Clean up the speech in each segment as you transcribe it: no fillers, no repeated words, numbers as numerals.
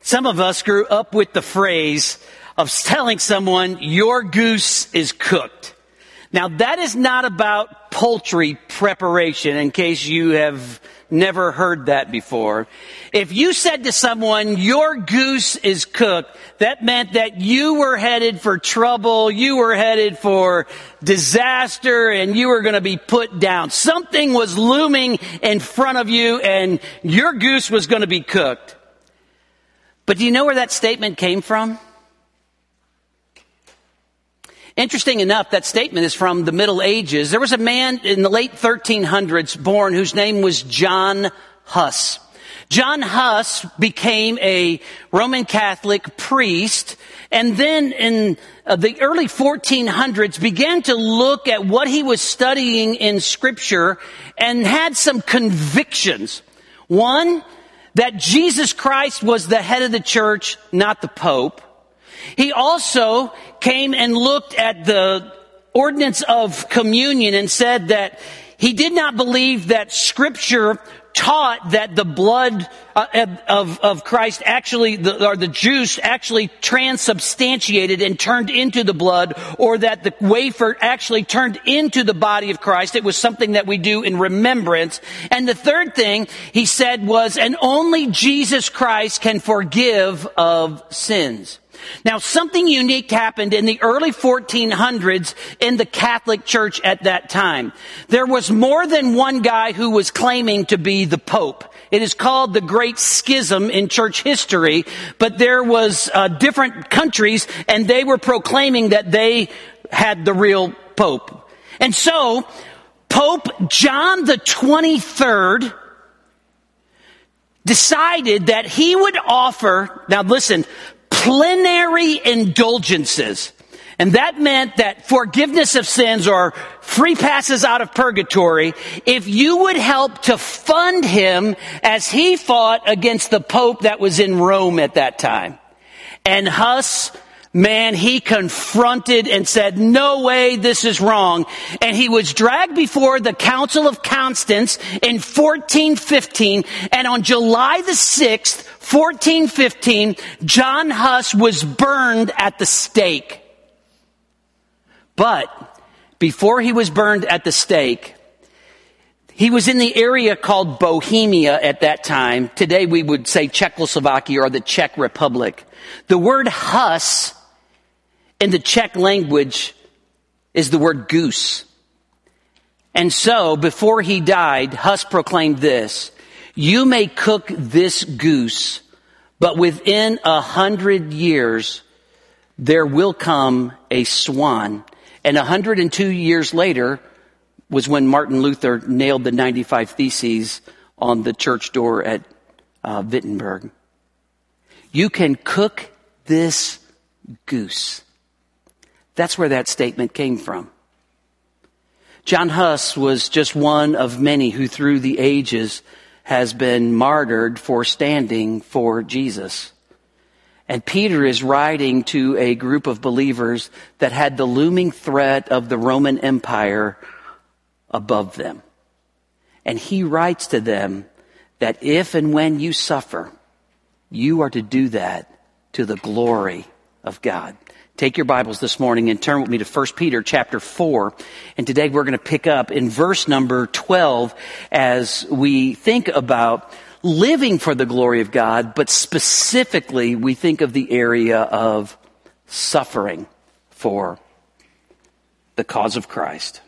Some of us grew up with the phrase of telling someone, your goose is cooked. Now, that is not about poultry preparation, in case you have never heard that before. If you said to someone, your goose is cooked, that meant that you were headed for trouble, you were headed for disaster, and you were going to be put down. Something was looming in front of you, and your goose was going to be cooked. But do you know where that statement came from? Interesting enough, that statement is from the Middle Ages. There was a man in the late 1300s born whose name was John Huss. John Huss became a Roman Catholic priest, and then in the early 1400s began to look at what he was studying in Scripture and had some convictions. One, that Jesus Christ was the head of the church, not the Pope. He also came and looked at the ordinance of communion and said that he did not believe that Scripture taught that the blood of Christ actually, the juice actually transubstantiated and turned into the blood, or that the wafer actually turned into the body of Christ. It was something that we do in remembrance. And the third thing he said was, and only Jesus Christ can forgive of sins. Now, something unique happened in the early 1400s in the Catholic Church at that time. There was more than one guy who was claiming to be the Pope. It is called the Great Schism in church history, but there was different countries, and they were proclaiming that they had the real Pope. And so, Pope John the 23rd decided that he would offer, now listen, plenary indulgences. And that meant that forgiveness of sins or free passes out of purgatory if you would help to fund him as he fought against the Pope that was in Rome at that time. And Huss, man, he confronted and said, no way, this is wrong. And he was dragged before the Council of Constance in 1415. And on July the 6th, 1415, John Huss was burned at the stake. But before he was burned at the stake, he was in the area called Bohemia at that time. Today we would say Czechoslovakia or the Czech Republic. The word Huss in the Czech language is the word goose. And so before he died, Huss proclaimed this: you may cook this goose, but within 100 years, there will come a swan. And 102 years later was when Martin Luther nailed the 95 Theses on the church door at Wittenberg. You can cook this goose. That's where that statement came from. John Huss was just one of many who through the ages has been martyred for standing for Jesus. And Peter is writing to a group of believers that had the looming threat of the Roman Empire above them. And he writes to them that if and when you suffer, you are to do that to the glory of God. Take your Bibles this morning and turn with me to 1 Peter chapter 4. And today we're going to pick up in verse number 12 as we think about living for the glory of God, but specifically we think of the area of suffering for the cause of Christ.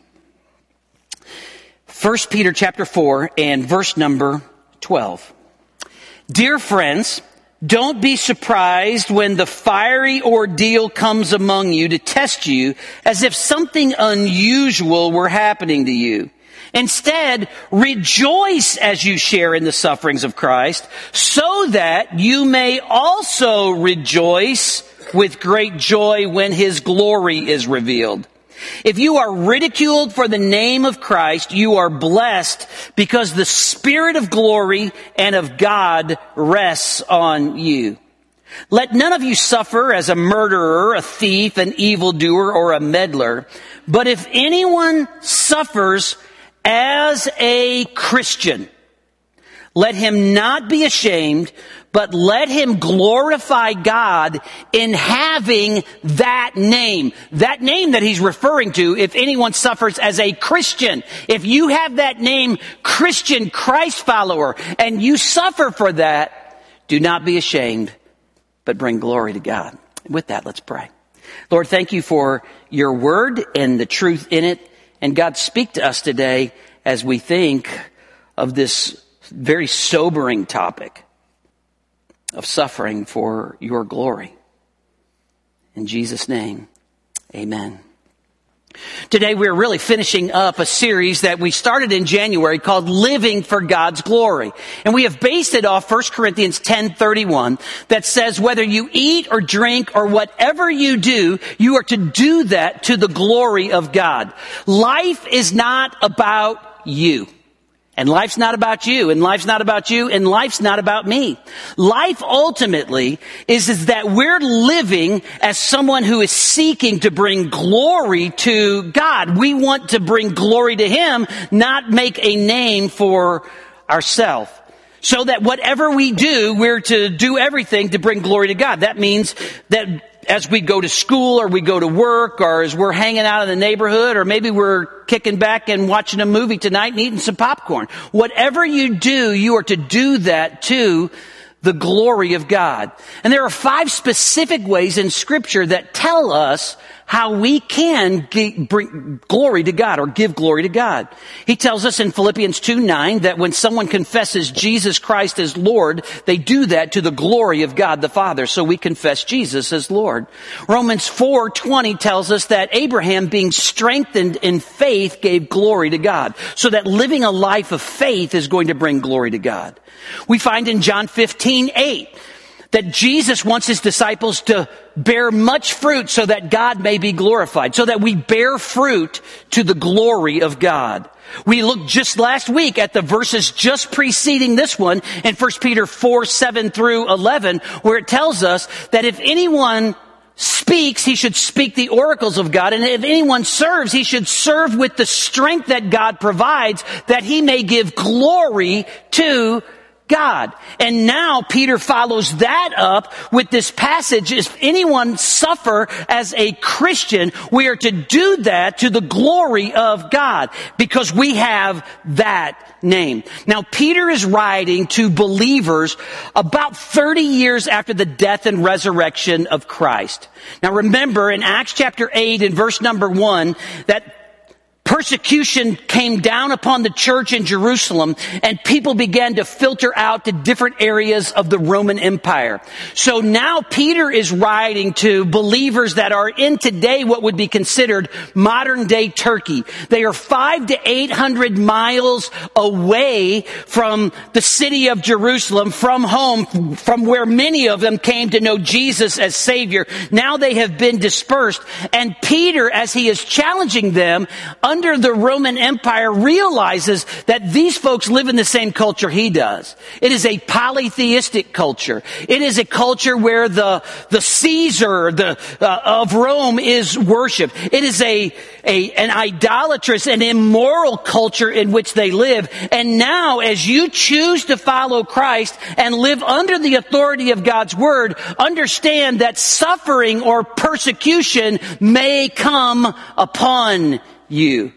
1 Peter chapter 4 and verse number 12. Dear friends, don't be surprised when the fiery ordeal comes among you to test you as if something unusual were happening to you. Instead, rejoice as you share in the sufferings of Christ, so that you may also rejoice with great joy when His glory is revealed. If you are ridiculed for the name of Christ, you are blessed because the Spirit of glory and of God rests on you. Let none of you suffer as a murderer, a thief, an evildoer, or a meddler. But if anyone suffers as a Christian, Let him not be ashamed, but let him glorify God in having that name. That name that he's referring to, if anyone suffers as a Christian. If you have that name, Christian, Christ follower, and you suffer for that, do not be ashamed, but bring glory to God. With that, let's pray. Lord, thank you for your word and the truth in it. And God, speak to us today as we think of this very sobering topic of suffering for your glory. In Jesus' name, amen. Today we're really finishing up a series that we started in January called Living for God's Glory. And we have based it off 1 Corinthians 10:31 that says whether you eat or drink or whatever you do, you are to do that to the glory of God. Life is not about you. And life's not about you, and life's not about you, and life's not about me. Life ultimately is that we're living as someone who is seeking to bring glory to God. We want to bring glory to Him, not make a name for ourselves. So that whatever we do, we're to do everything to bring glory to God. That means that as we go to school or we go to work or as we're hanging out in the neighborhood or maybe we're kicking back and watching a movie tonight and eating some popcorn. Whatever you do, you are to do that to the glory of God. And there are 5 specific ways in Scripture that tell us how we can bring glory to God or give glory to God. He tells us in Philippians 2:9 that when someone confesses Jesus Christ as Lord, they do that to the glory of God the Father. So we confess Jesus as Lord. Romans 4:20 tells us that Abraham, being strengthened in faith, gave glory to God. So that living a life of faith is going to bring glory to God. We find in John 15:8 that Jesus wants his disciples to bear much fruit so that God may be glorified, so that we bear fruit to the glory of God. We looked just last week at the verses just preceding this one in 1 Peter 4:7 through 11, where it tells us that if anyone speaks, he should speak the oracles of God. And if anyone serves, he should serve with the strength that God provides, that he may give glory to God. And now Peter follows that up with this passage. If anyone suffer as a Christian, we are to do that to the glory of God because we have that name. Now Peter is writing to believers about 30 years after the death and resurrection of Christ. Now remember in Acts chapter 8 and verse number 1 that persecution came down upon the church in Jerusalem and people began to filter out to different areas of the Roman Empire. So now Peter is writing to believers that are in today what would be considered modern day Turkey. They are 500 to 800 miles away from the city of Jerusalem, from home, from where many of them came to know Jesus as Savior. Now they have been dispersed. And Peter, as he is challenging them, under the Roman Empire realizes that these folks live in the same culture he does. It is a polytheistic culture. It is a culture where the Caesar of Rome is worshipped. It is an idolatrous and immoral culture in which they live. And now as you choose to follow Christ and live under the authority of God's word, understand that suffering or persecution may come upon you.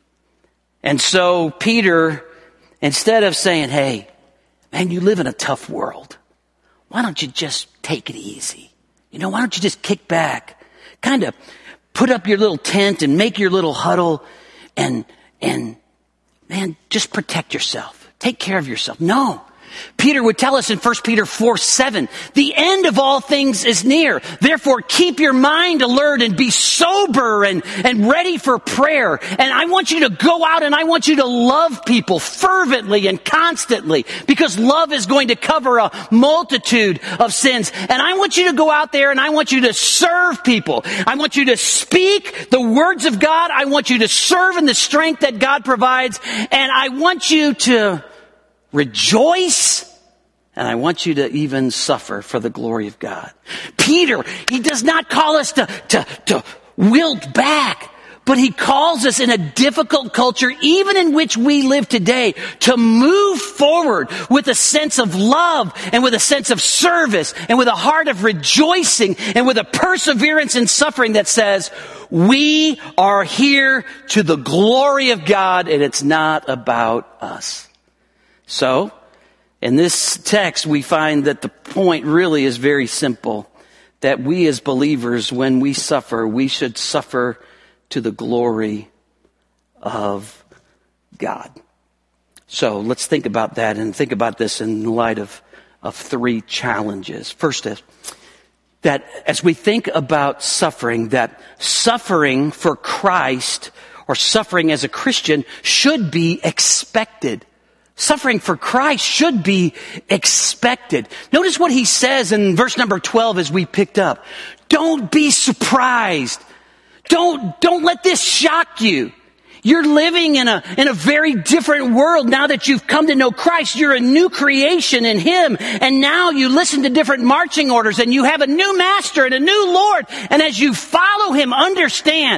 And so Peter, instead of saying, hey, man, you live in a tough world. Why don't you just take it easy? Why don't you just kick back, kind of put up your little tent and make your little huddle and man, just protect yourself. Take care of yourself. No. Peter would tell us in 1 Peter 4:7, the end of all things is near. Therefore, keep your mind alert and be sober and ready for prayer. And I want you to go out and I want you to love people fervently and constantly because love is going to cover a multitude of sins. And I want you to go out there and I want you to serve people. I want you to speak the words of God. I want you to serve in the strength that God provides. And I want you to rejoice, and I want you to even suffer for the glory of God. Peter, he does not call us to wilt back, But he calls us in a difficult culture, even in which we live today, to move forward with a sense of love and with a sense of service and with a heart of rejoicing and with a perseverance in suffering that says, we are here to the glory of God and it's not about us. So, in this text, we find that the point really is very simple. That we as believers, when we suffer, we should suffer to the glory of God. So let's think about that and think about this in light of three challenges. First is that as we think about suffering, that suffering for Christ or suffering as a Christian should be expected. Suffering for Christ should be expected. Notice what he says in verse number 12 as we picked up. Don't be surprised. Don't let this shock you. You're living in a very different world now that you've come to know Christ. You're a new creation in Him. And now you listen to different marching orders and you have a new master and a new Lord. And as you follow Him, understand,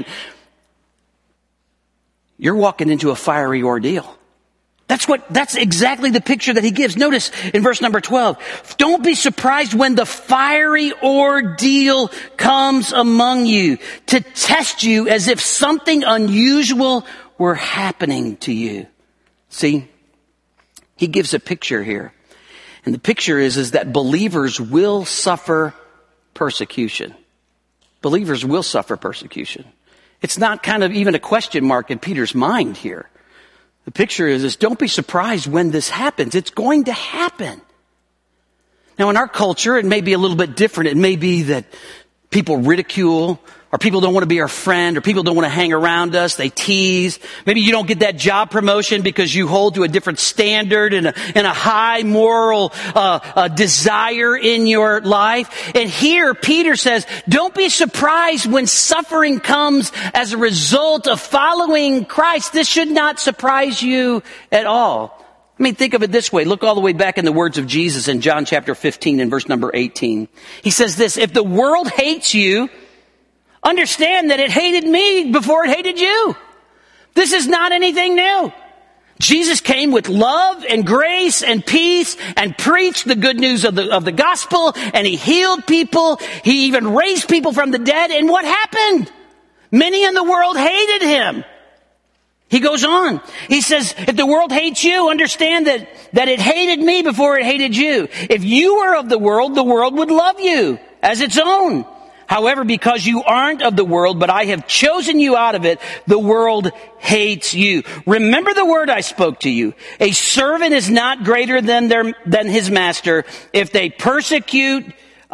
you're walking into a fiery ordeal. That's exactly the picture that he gives. Notice in verse number 12, don't be surprised when the fiery ordeal comes among you to test you as if something unusual were happening to you. See, he gives a picture here. And the picture is that believers will suffer persecution. Believers will suffer persecution. It's not kind of even a question mark in Peter's mind here. The picture is don't be surprised when this happens. It's going to happen. Now in our culture, it may be a little bit different. It may be that people ridicule, or people don't want to be our friend, or people don't want to hang around us. They tease. Maybe you don't get that job promotion because you hold to a different standard and a high moral desire in your life. And here Peter says, don't be surprised when suffering comes as a result of following Christ. This should not surprise you at all. I mean, think of it this way. Look all the way back in the words of Jesus in John chapter 15 and verse number 18. He says this, if the world hates you, understand that it hated me before it hated you. This is not anything new. Jesus came with love and grace and peace and preached the good news of the gospel, and he healed people. He even raised people from the dead. And what happened? Many in the world hated him. He goes on. He says, if the world hates you, understand that it hated me before it hated you. If you were of the world would love you as its own. However, because you aren't of the world, but I have chosen you out of it, the world hates you. Remember the word I spoke to you. A servant is not greater than his master. If they persecuted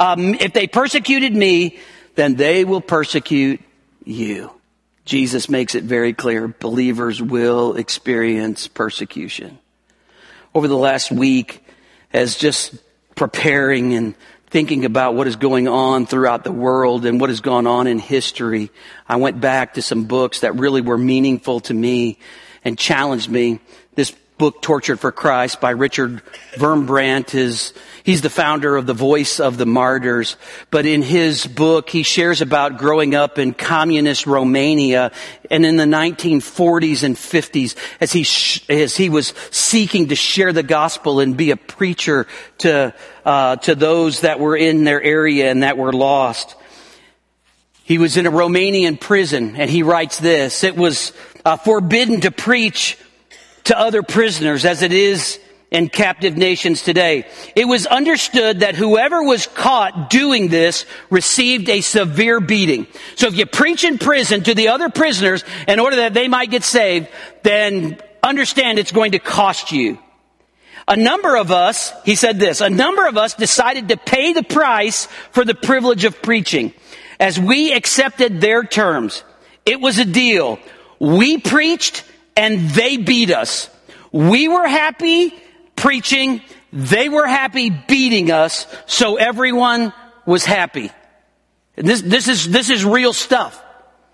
me, then they will persecute you. Jesus makes it very clear. Believers will experience persecution. Over the last week, as just preparing and thinking about what is going on throughout the world and what has gone on in history, I went back to some books that really were meaningful to me and challenged me. This book, Tortured for Christ, by Richard Wurmbrand, he's the founder of The Voice of the Martyrs. But in his book, he shares about growing up in communist Romania and in the 1940s and 50s as he was seeking to share the gospel and be a preacher to those that were in their area and that were lost. He was in a Romanian prison, and he writes this: it was forbidden to preach to other prisoners as it is in captive nations today. It was understood that whoever was caught doing this received a severe beating. So if you preach in prison to the other prisoners in order that they might get saved, then understand it's going to cost you. A number of us decided to pay the price for the privilege of preaching as we accepted their terms. It was a deal. We preached and they beat us. We were happy preaching. They were happy beating us. So everyone was happy. And this is real stuff.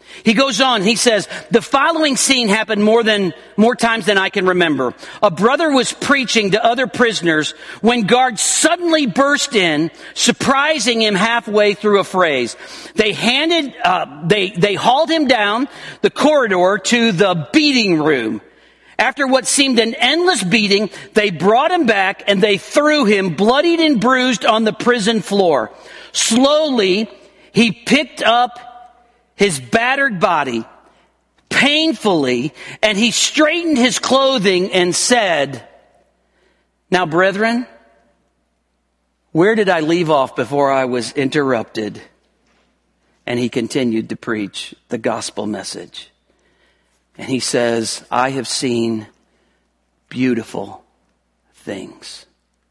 He goes on, he says, the following scene happened more times than I can remember. A brother was preaching to other prisoners when guards suddenly burst in, surprising him halfway through a phrase. They hauled him down the corridor to the beating room. After what seemed an endless beating, they brought him back and they threw him bloodied and bruised on the prison floor. Slowly, he picked up his battered body, painfully, and he straightened his clothing and said, now, brethren, where did I leave off before I was interrupted? And he continued to preach the gospel message. And he says, I have seen beautiful things.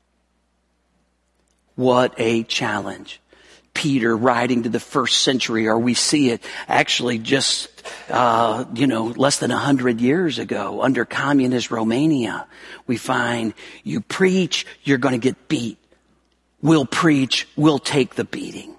What a challenge. Peter writing to the first century, or we see it actually just, less than 100 years ago under communist Romania. We find you preach, you're going to get beat. We'll preach, we'll take the beating.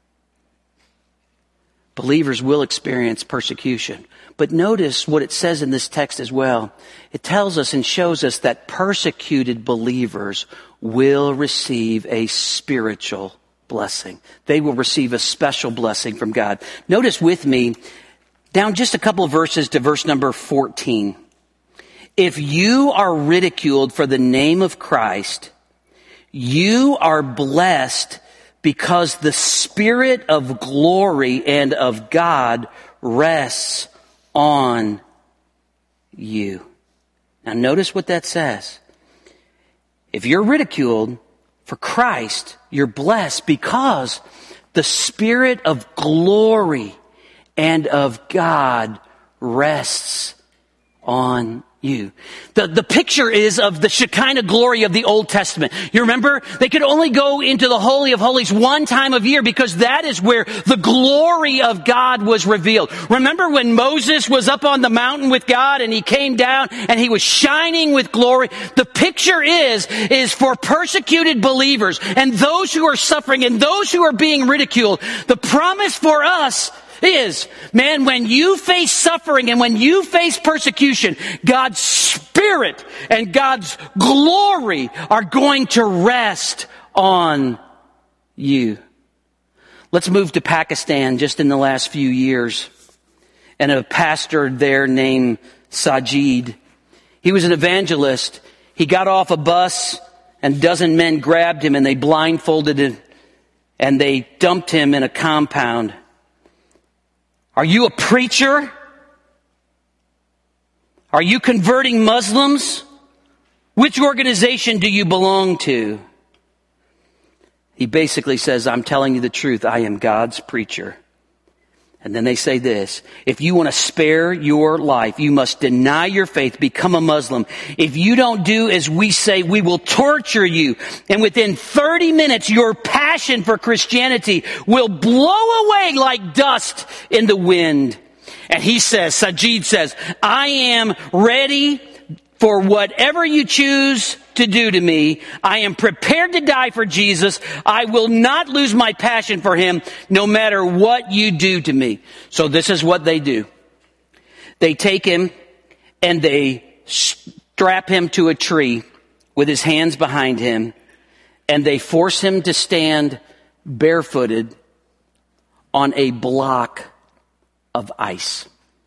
Believers will experience persecution. But notice what it says in this text as well. It tells us and shows us that persecuted believers will receive a spiritual blessing. They will receive a special blessing from God. Notice with me, down just a couple of verses to verse number 14. If you are ridiculed for the name of Christ, you are blessed because the Spirit of glory and of God rests on you. Now notice what that says. If you're ridiculed for Christ, you're blessed because the Spirit of glory and of God rests on you. The picture is of the Shekinah glory of the Old Testament. You remember? They could only go into the Holy of Holies one time of year because that is where the glory of God was revealed. Remember when Moses was up on the mountain with God and he came down and he was shining with glory? The picture is for persecuted believers and those who are suffering and those who are being ridiculed. The promise for us is, man, when you face suffering and when you face persecution, God's Spirit and God's glory are going to rest on you. Let's move to Pakistan just in the last few years. And a pastor there named Sajid. He was an evangelist. He got off a bus and a dozen men grabbed him and they blindfolded him and they dumped him in a compound. Are you a preacher? Are you converting Muslims? Which organization do you belong to? He basically says, I'm telling you the truth. I am God's preacher. And then they say this, if you want to spare your life, you must deny your faith, become a Muslim. If you don't do as we say, we will torture you. And within 30 minutes, your passion for Christianity will blow away like dust in the wind. And he says, Sajid says, I am ready for whatever you choose to do to me. I am prepared to die for Jesus. I will not lose my passion for him no matter what you do to me. So this is what they do. They take him and they strap him to a tree with his hands behind him and they force him to stand barefooted on a block of ice.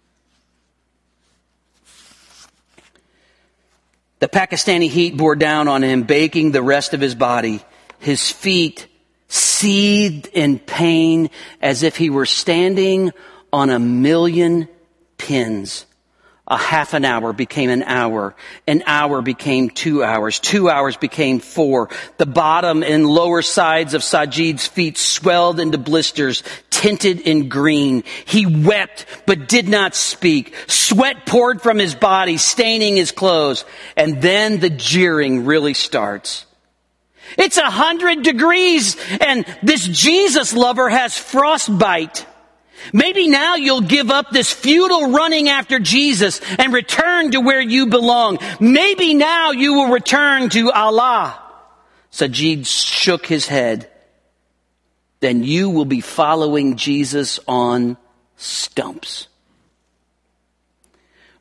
The Pakistani heat bore down on him, baking the rest of his body. His feet seethed in pain as if he were standing on a million pins. A half an hour became an hour became 2 hours, 2 hours became 4. The bottom and lower sides of Sajid's feet swelled into blisters, tinted in green. He wept, but did not speak. Sweat poured from his body, staining his clothes. And then the jeering really starts. It's 100 degrees, and this Jesus lover has frostbite. Maybe now you'll give up this futile running after Jesus and return to where you belong. Maybe now you will return to Allah. Sajid shook his head. Then you will be following Jesus on stumps.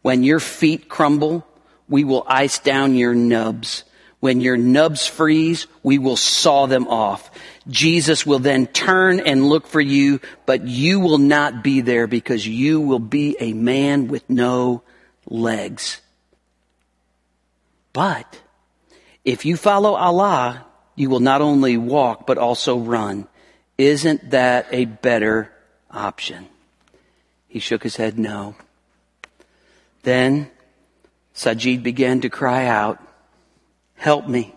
When your feet crumble, we will ice down your nubs. When your nubs freeze, we will saw them off. Jesus will then turn and look for you, but you will not be there because you will be a man with no legs. But if you follow Allah, you will not only walk, but also run. Isn't that a better option? He shook his head no. Then Sajid began to cry out, help me,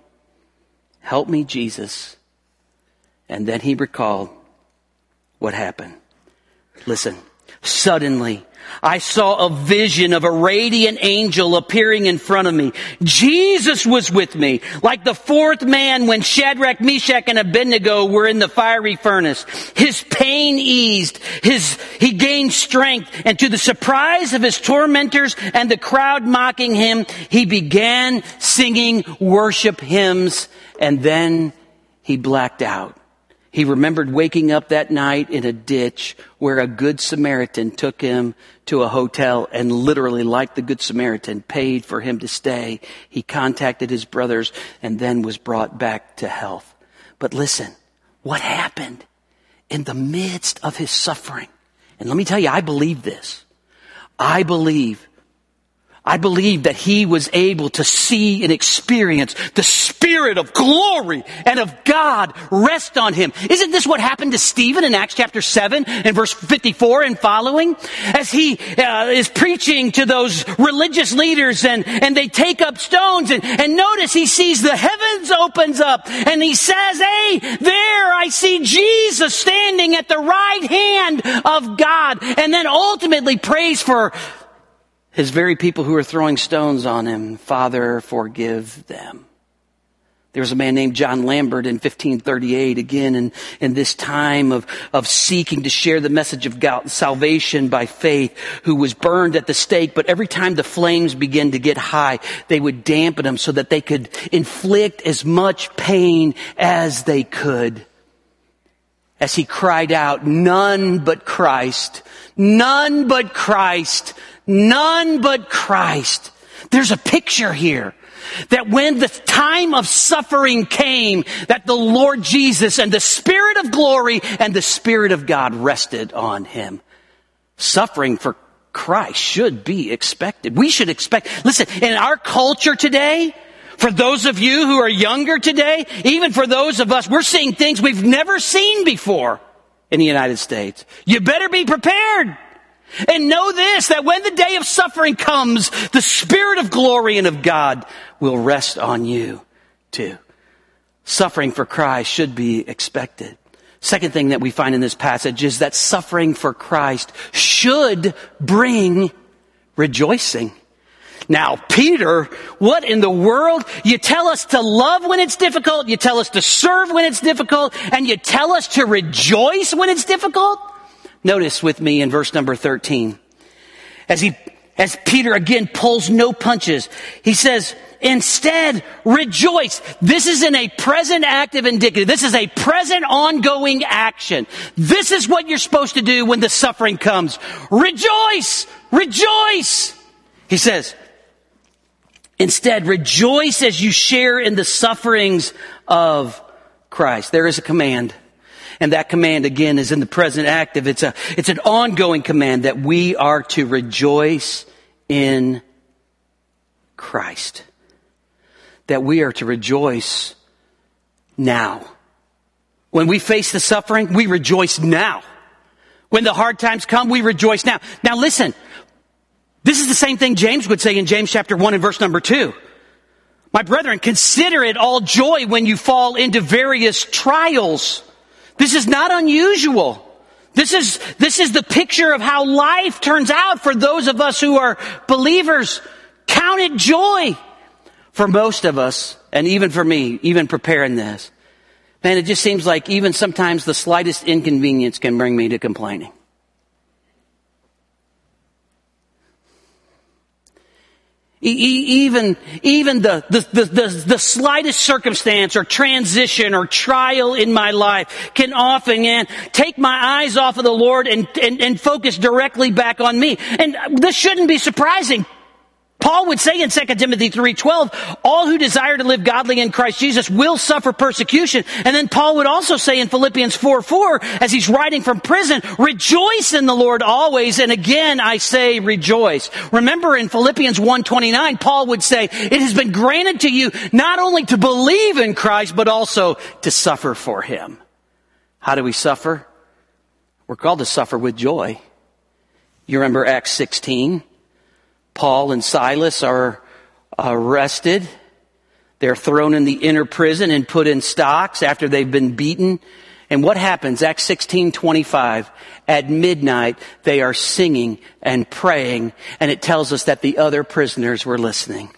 Jesus. And then he recalled what happened. Listen, suddenly I saw a vision of a radiant angel appearing in front of me. Jesus was with me, like the fourth man when Shadrach, Meshach, and Abednego were in the fiery furnace. His pain eased, he gained strength, and to the surprise of his tormentors and the crowd mocking him, he began singing worship hymns, and then he blacked out. He remembered waking up that night in a ditch where a good Samaritan took him to a hotel and literally, like the good Samaritan, paid for him to stay. He contacted his brothers and then was brought back to health. But listen, what happened in the midst of his suffering? And let me tell you, I believe this. I believe that he was able to see and experience the Spirit of glory and of God rest on him. Isn't this what happened to Stephen in Acts chapter 7 and verse 54 and following? As he is preaching to those religious leaders and they take up stones and notice he sees the heavens opens up and he says, hey, there I see Jesus standing at the right hand of God, and then ultimately prays for his very people who are throwing stones on him. Father, forgive them. There was a man named John Lambert in 1538, again in this time of seeking to share the message of God, salvation by faith, who was burned at the stake. But every time the flames began to get high, they would dampen him so that they could inflict as much pain as they could. As he cried out, none but Christ, none but Christ, none but Christ. There's a picture here that when the time of suffering came, that the Lord Jesus and the Spirit of glory and the Spirit of God rested on him. Suffering for Christ should be expected. We should expect, listen, in our culture today, for those of you who are younger today, even for those of us, we're seeing things we've never seen before in the United States. You better be prepared. And know this, that when the day of suffering comes, the Spirit of glory and of God will rest on you too. Suffering for Christ should be expected. Second thing that we find in this passage is that suffering for Christ should bring rejoicing. Now, Peter, what in the world? You tell us to love when it's difficult, you tell us to serve when it's difficult, and you tell us to rejoice when it's difficult? Notice with me in verse number 13. As Peter again pulls no punches, he says, instead, rejoice. This is in a present active indicative. This is a present ongoing action. This is what you're supposed to do when the suffering comes. Rejoice! Rejoice! He says, instead, rejoice as you share in the sufferings of Christ. There is a command. And that command, again, is in the present active. It's an ongoing command that we are to rejoice in Christ. That we are to rejoice now. When we face the suffering, we rejoice now. When the hard times come, we rejoice now. Now listen, this is the same thing James would say in James chapter 1 and verse number 2. My brethren, consider it all joy when you fall into various trials. This is not unusual. This is the picture of how life turns out for those of us who are believers. Count it joy. For most of us, and even for me, even preparing this, man, it just seems like even sometimes the slightest inconvenience can bring me to complaining. Even the slightest circumstance or transition or trial in my life can often take my eyes off of the Lord and focus directly back on me. And this shouldn't be surprising. Paul would say in 2 Timothy 3:12, all who desire to live godly in Christ Jesus will suffer persecution. And then Paul would also say in Philippians 4:4, as he's writing from prison, rejoice in the Lord always. And again, I say rejoice. Remember in Philippians 1:29, Paul would say, it has been granted to you not only to believe in Christ, but also to suffer for him. How do we suffer? We're called to suffer with joy. You remember Acts 16? Paul and Silas are arrested. They're thrown in the inner prison and put in stocks after they've been beaten. And what happens? Acts 16:25. At midnight, they are singing and praying. And it tells us that the other prisoners were listening.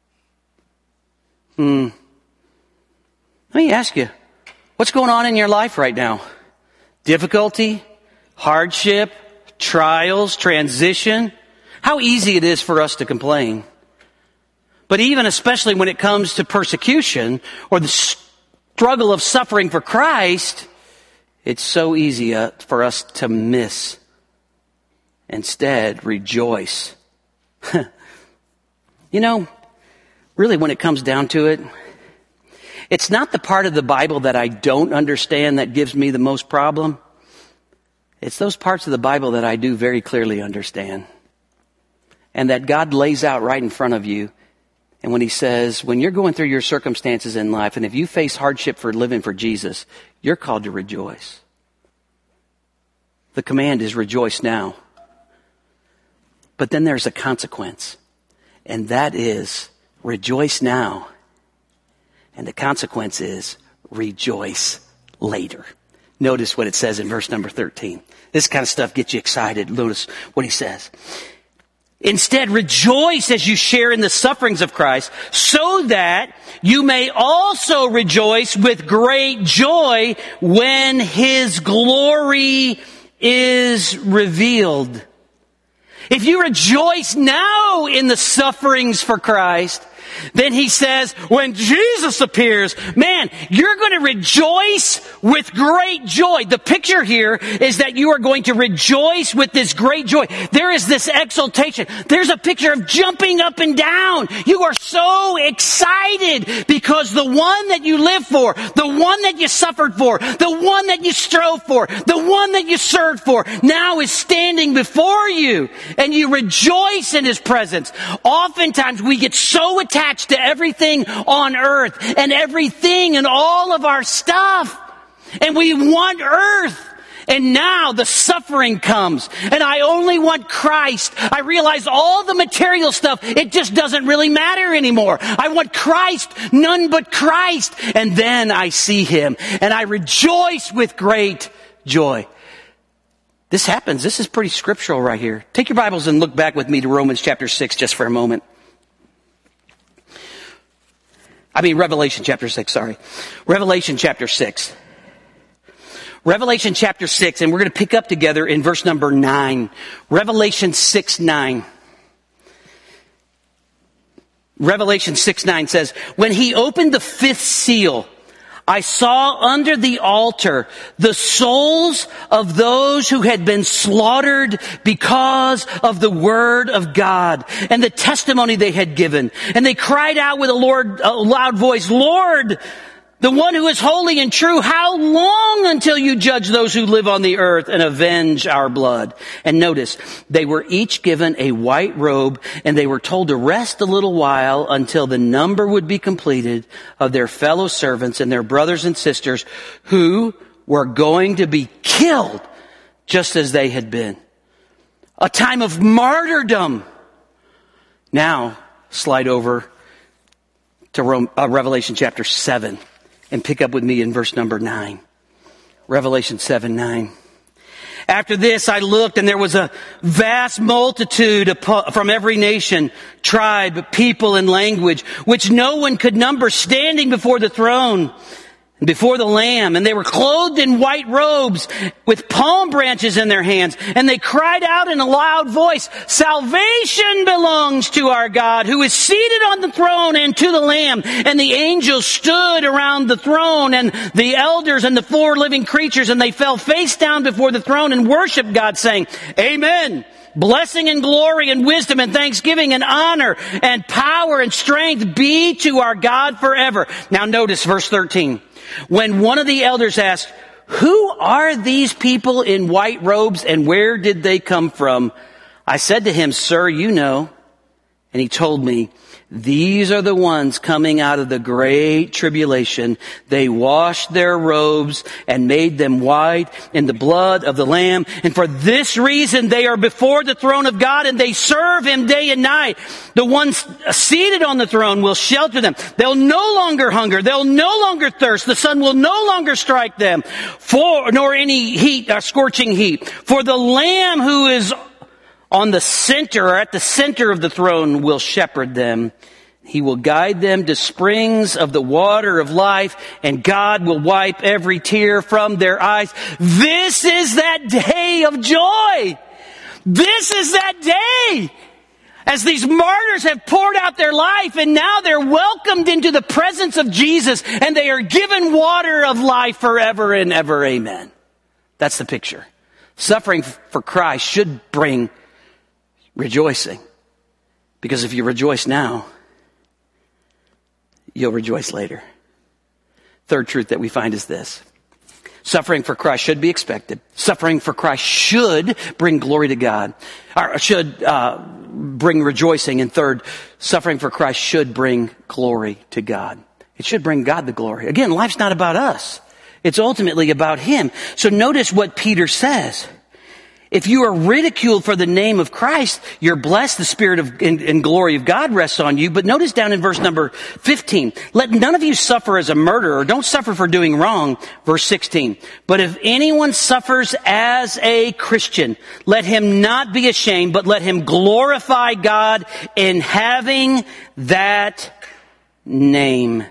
Let me ask you, what's going on in your life right now? Difficulty? Hardship? Trials? Transition? How easy it is for us to complain. But even especially when it comes to persecution or the struggle of suffering for Christ, it's so easy for us to miss. Instead, rejoice. You know, really when it comes down to it, it's not the part of the Bible that I don't understand that gives me the most problem. It's those parts of the Bible that I do very clearly understand. And that God lays out right in front of you. And when he says, when you're going through your circumstances in life, and if you face hardship for living for Jesus, you're called to rejoice. The command is rejoice now. But then there's a consequence. And that is rejoice now. And the consequence is rejoice later. Notice what it says in verse number 13. This kind of stuff gets you excited. Notice what he says. Instead, rejoice as you share in the sufferings of Christ, so that you may also rejoice with great joy when his glory is revealed. If you rejoice now in the sufferings for Christ, then he says, when Jesus appears, man, you're going to rejoice with great joy. The picture here is that you are going to rejoice with this great joy. There is this exultation. There's a picture of jumping up and down. You are so excited because the one that you live for, the one that you suffered for, the one that you strove for, the one that you served for, now is standing before you, and you rejoice in his presence. Oftentimes we get so attached to everything on earth and everything and all of our stuff. And we want earth. And now the suffering comes. And I only want Christ. I realize all the material stuff, it just doesn't really matter anymore. I want Christ, none but Christ. And then I see him. And I rejoice with great joy. This happens. This is pretty scriptural right here. Take your Bibles and look back with me to Romans chapter 6 just for a moment. Revelation chapter 6, sorry. Revelation chapter 6. Revelation chapter 6, and we're going to pick up together in verse number 9. Revelation 6:9. Revelation 6:9 says, when he opened the fifth seal, I saw under the altar the souls of those who had been slaughtered because of the word of God and the testimony they had given. And they cried out with a loud voice, Lord, the one who is holy and true, how long until you judge those who live on the earth and avenge our blood? And notice, they were each given a white robe, and they were told to rest a little while until the number would be completed of their fellow servants and their brothers and sisters who were going to be killed just as they had been. A time of martyrdom. Now, slide over to Revelation chapter 7. And pick up with me in verse number 9. Revelation 7:9. After this I looked, and there was a vast multitude from every nation, tribe, people, and language, which no one could number, standing before the throne before the Lamb, and they were clothed in white robes with palm branches in their hands, and they cried out in a loud voice, "Salvation belongs to our God, who is seated on the throne, and to the Lamb." And the angels stood around the throne, and the elders and the four living creatures, and they fell face down before the throne and worshiped God, saying, "Amen. Blessing and glory and wisdom and thanksgiving and honor and power and strength be to our God forever." Now notice verse 13. When one of the elders asked, "Who are these people in white robes, and where did they come from?" I said to him, "Sir, you know." And he told me, "These are the ones coming out of the great tribulation. They washed their robes and made them white in the blood of the Lamb. And for this reason they are before the throne of God, and they serve Him day and night. The ones seated on the throne will shelter them. They'll no longer hunger. They'll no longer thirst. The sun will no longer strike them, nor any heat, scorching heat. For the Lamb who is on the center, or at the center of the throne, will shepherd them. He will guide them to springs of the water of life, and God will wipe every tear from their eyes." This is that day of joy. This is that day. As these martyrs have poured out their life, and now they're welcomed into the presence of Jesus, and they are given water of life forever and ever. Amen. That's the picture. Suffering for Christ should bring rejoicing. Because if you rejoice now, you'll rejoice later. Third truth that we find is this. Suffering for Christ should be expected. Suffering for Christ should bring glory to God. Or should bring rejoicing. And third, suffering for Christ should bring glory to God. It should bring God the glory. Again, life's not about us. It's ultimately about Him. So notice what Peter says. If you are ridiculed for the name of Christ, you're blessed. The Spirit and glory of God rests on you. But notice down in verse number 15, "Let none of you suffer as a murderer." Don't suffer for doing wrong. Verse 16, "But if anyone suffers as a Christian, let him not be ashamed, but let him glorify God in having that name."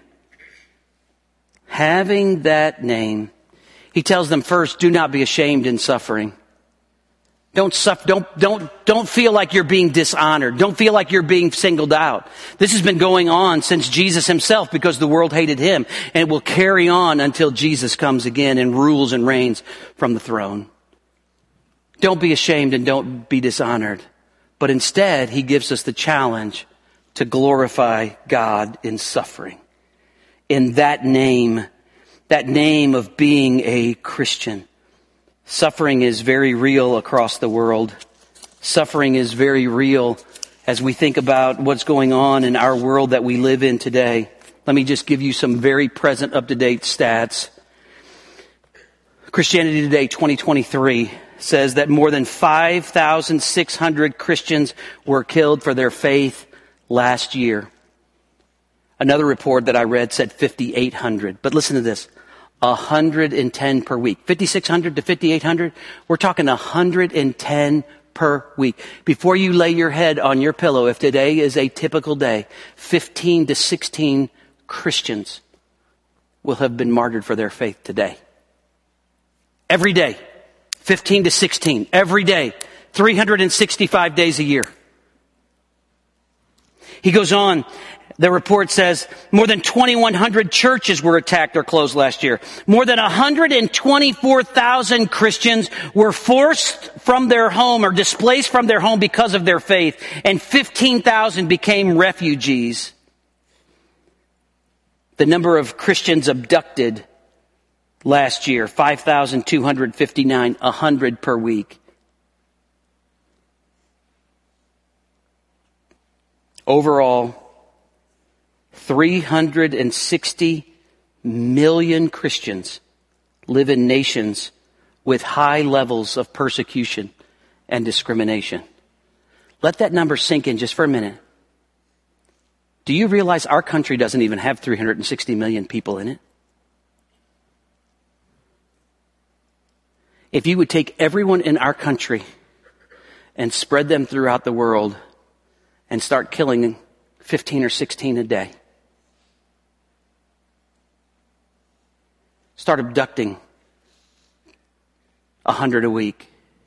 Having that name. He tells them first, do not be ashamed in suffering. Don't suffer. Don't feel like you're being dishonored. Don't feel like you're being singled out. This has been going on since Jesus Himself, because the world hated Him, and it will carry on until Jesus comes again and rules and reigns from the throne. Don't be ashamed and don't be dishonored. But instead, He gives us the challenge to glorify God in suffering. In that name of being a Christian. Suffering is very real across the world. Suffering is very real as we think about what's going on in our world that we live in today. Let me just give you some very present, up-to-date stats. Christianity Today 2023 says that more than 5,600 Christians were killed for their faith last year. Another report that I read said 5,800. But listen to this. 110 per week. 5,600 to 5,800. We're talking 110 per week. Before you lay your head on your pillow, if today is a typical day, 15 to 16 Christians will have been martyred for their faith today. Every day. 15 to 16. Every day. 365 days a year. He goes on. The report says more than 2,100 churches were attacked or closed last year. More than 124,000 Christians were forced from their home or displaced from their home because of their faith. And 15,000 became refugees. The number of Christians abducted last year, 5,259, 100 per week. Overall, 360 million Christians live in nations with high levels of persecution and discrimination. Let that number sink in just for a minute. Do you realize our country doesn't even have 360 million people in it? If you would take everyone in our country and spread them throughout the world and start killing 15 or 16 a day, start abducting 100 a week.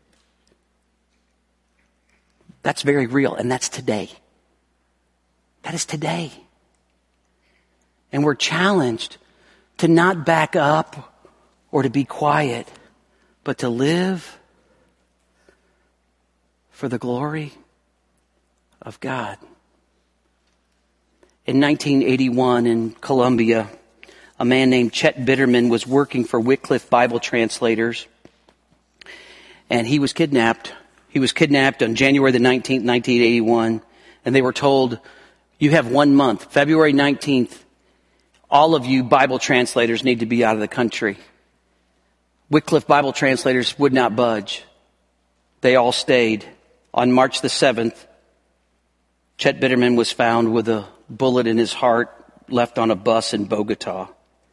That's very real, and that's today. That is today. And we're challenged to not back up or to be quiet, but to live for the glory of God. In 1981 in Colombia, a man named Chet Bitterman was working for Wycliffe Bible Translators, and he was kidnapped. He was kidnapped on January the 19th, 1981, and they were told, you have 1 month, February 19th, all of you Bible translators need to be out of the country. Wycliffe Bible Translators would not budge. They all stayed. On March the 7th, Chet Bitterman was found with a bullet in his heart, left on a bus in Bogota.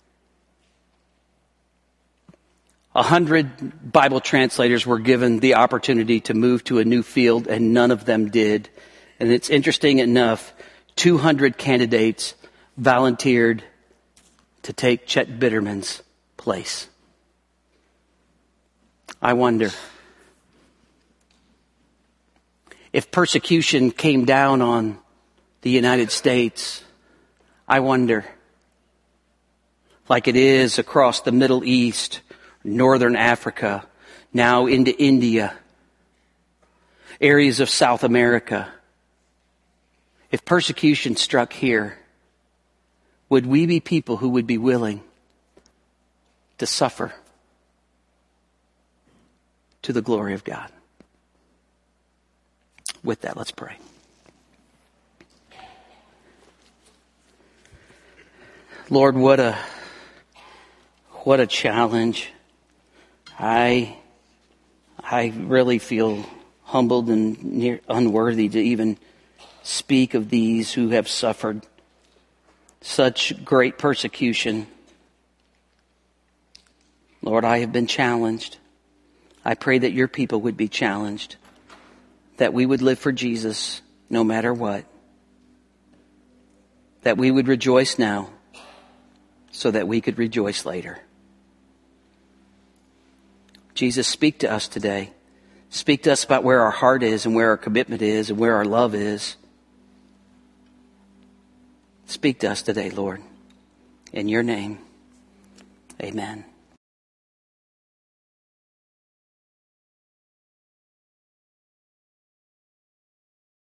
100 Bible translators were given the opportunity to move to a new field, and none of them did. And it's interesting enough, 200 candidates volunteered to take Chet Bitterman's place. I wonder if persecution came down on the United States. I wonder, like it is across the Middle East, Northern Africa, now into India, areas of South America. If persecution struck here, would we be people who would be willing to suffer to the glory of God? With that, let's pray. Lord, what a challenge. I really feel humbled and unworthy to even speak of these who have suffered such great persecution. Lord, I have been challenged. I pray that your people would be challenged, that we would live for Jesus no matter what, that we would rejoice now so that we could rejoice later. Jesus, speak to us today. Speak to us about where our heart is and where our commitment is and where our love is. Speak to us today, Lord. In your name, amen.